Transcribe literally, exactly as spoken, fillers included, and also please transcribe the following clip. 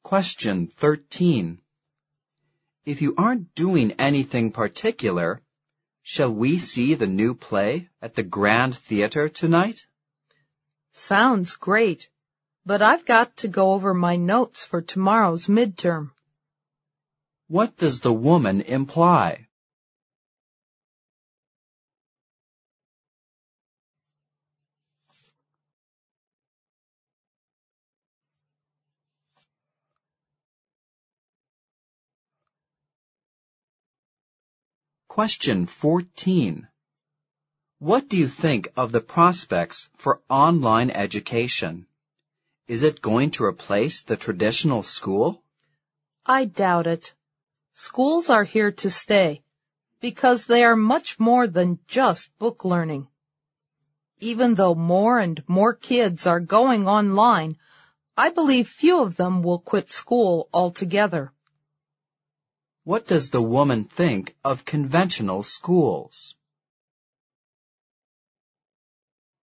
Question thirteen. If you aren't doing anything particular, shall we see the new play at the Grand Theater tonight? Sounds great, but I've got to go over my notes for tomorrow's midterm. What does the woman imply? Question fourteen. What do you think of the prospects for online education? Is it going to replace the traditional school? I doubt it. Schools are here to stay because they are much more than just book learning. Even though more and more kids are going online, I believe few of them will quit school altogether. What does the woman think of conventional schools?